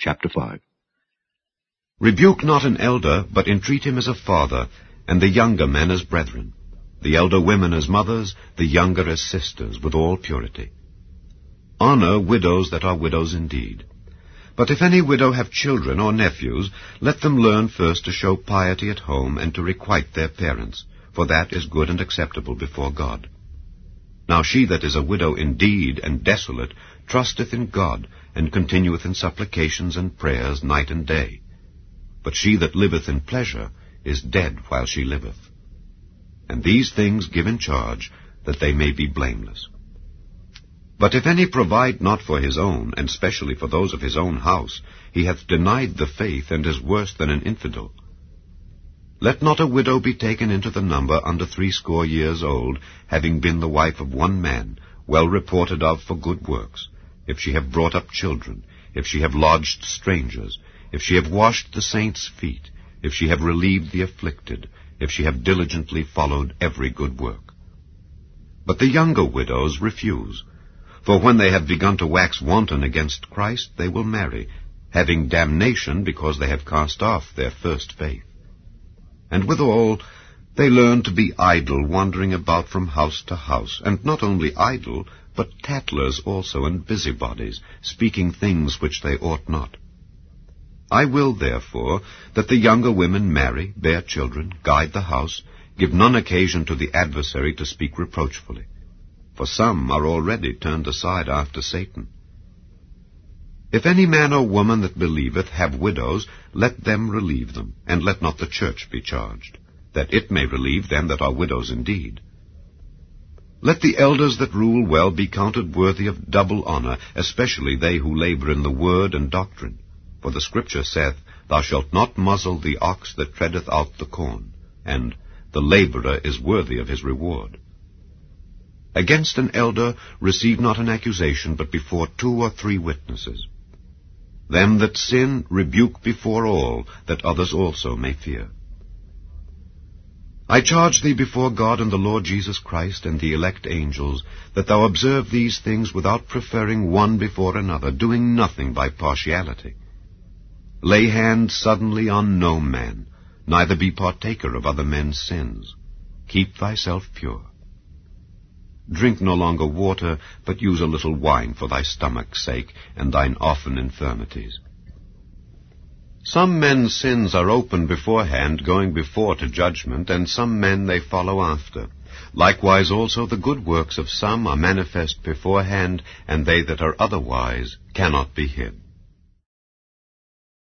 chapter 5. Rebuke not an elder, but entreat him as a father, and the younger men as brethren, the elder women as mothers, the younger as sisters, with all purity. Honor widows that are widows indeed. But if any widow have children or nephews, let them learn first to show piety at home, and to requite their parents, for that is good and acceptable before God. Now she that is a widow indeed and desolate trusteth in God, and continueth in supplications and prayers night and day. But she that liveth in pleasure is dead while she liveth. And these things give in charge, that they may be blameless. But if any provide not for his own, and specially for those of his own house, he hath denied the faith, and is worse than an infidel. Let not a widow be taken into the number under 60 years old, having been the wife of one man, well reported of for good works, if she have brought up children, if she have lodged strangers, if she have washed the saints' feet, if she have relieved the afflicted, if she have diligently followed every good work. But the younger widows refuse, for when they have begun to wax wanton against Christ, they will marry, having damnation because they have cast off their first faith. And withal, they learn to be idle, wandering about from house to house, and not only idle, but tattlers also, and busybodies, speaking things which they ought not. I will, therefore, that the younger women marry, bear children, guide the house, give none occasion to the adversary to speak reproachfully. For some are already turned aside after Satan. If any man or woman that believeth have widows, let them relieve them, and let not the church be charged, that it may relieve them that are widows indeed. Let the elders that rule well be counted worthy of double honor, especially they who labor in the word and doctrine. For the Scripture saith, Thou shalt not muzzle the ox that treadeth out the corn, and the laborer is worthy of his reward. Against an elder receive not an accusation, but before 2 or 3 witnesses. Them that sin rebuke before all, that others also may fear. I charge thee before God and the Lord Jesus Christ and the elect angels, that thou observe these things without preferring one before another, doing nothing by partiality. Lay hand suddenly on no man, neither be partaker of other men's sins. Keep thyself pure. Drink no longer water, but use a little wine for thy stomach's sake, and thine often infirmities. Some men's sins are open beforehand, going before to judgment, and some men they follow after. Likewise also the good works of some are manifest beforehand, and they that are otherwise cannot be hid.